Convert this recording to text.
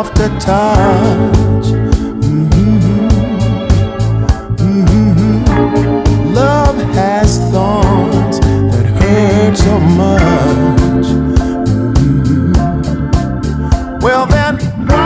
soft a touch. Love has thorns that hurt so much. Well,